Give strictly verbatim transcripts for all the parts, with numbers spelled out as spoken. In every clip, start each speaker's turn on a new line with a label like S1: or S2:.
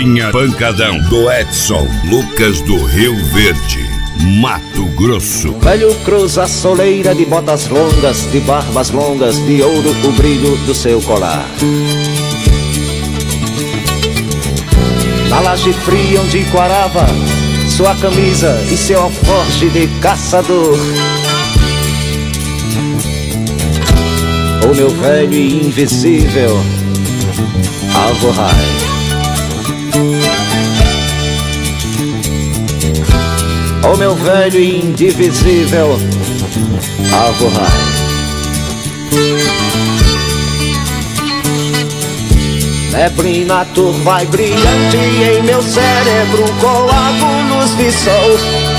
S1: Linha Pancadão, do Edson Lucas do Rio Verde, Mato Grosso.
S2: Velho cruza a soleira de botas longas, de barbas longas, de ouro o brilho do seu colar. Na laje fria onde quarava sua camisa e seu alforje de caçador. O meu velho e invisível Alvorrai. O meu velho e indivisível Alvorrai. Neblina turva e brilhante em meu cérebro, coágulos de sol.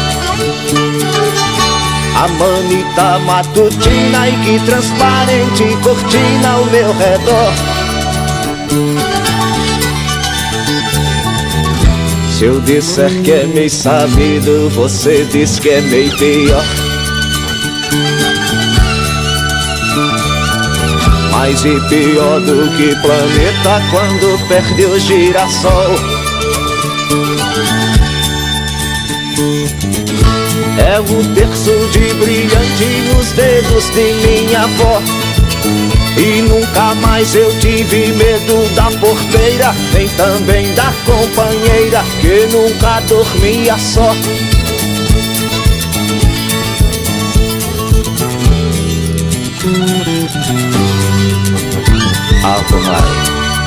S2: A manita matutina e que transparente cortina ao meu redor. Se eu disser que é meio sabido, você diz que é meio pior. Mais e pior do que planeta quando perde o girassol. É o terço de brilhante nos dedos de minha avó. E nunca mais eu tive medo da porteira, nem também da companheira, que nunca dormia só. Alvorrai.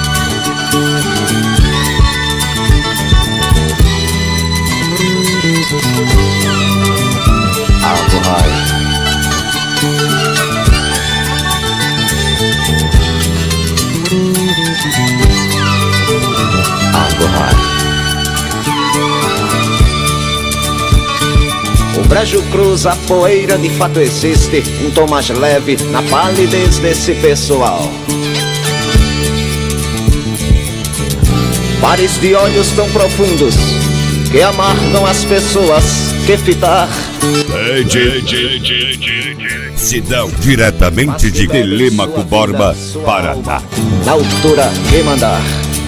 S2: Alvorrai. Alvorrai. O brejo cruza a poeira, de fato existe um tom mais leve na palidez desse pessoal. Pares de olhos tão profundos que amargam as pessoas que fitar.
S1: Sidão, diretamente de Telêmaco Borba, Paraná.
S2: Na altura que mandar.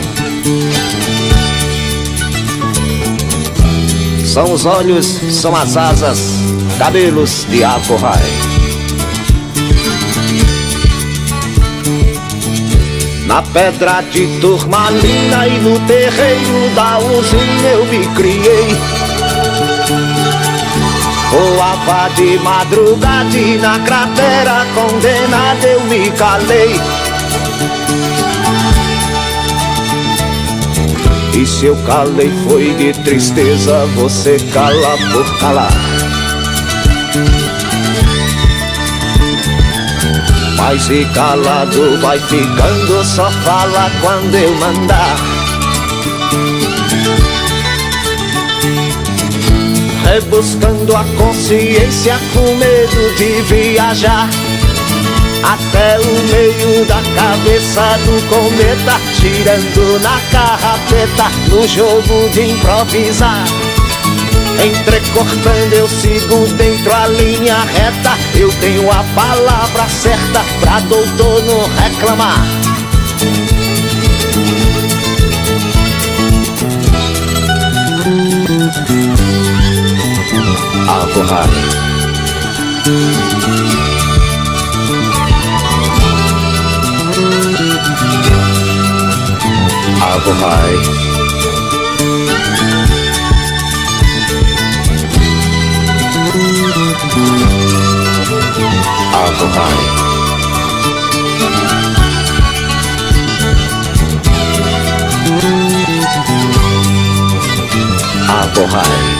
S2: São os olhos, são as asas, cabelos de Alvorrai. Na pedra de turmalina e no terreiro da usina eu me criei. Voava de madrugada e na cratera condenada eu me calei. E se eu calei foi de tristeza, você cala por calar. Mas e calado vai ficando, só fala quando eu mandar. Rebuscando a consciência com medo de viajar até o meio da cabeça do cometa, girando na carrapeta no jogo de improvisar. Entrecortando eu sigo dentro a linha reta, eu tenho a palavra certa pra doutor não reclamar. Alvorrai. Alvorrai. Alvorrai. Alvorrai.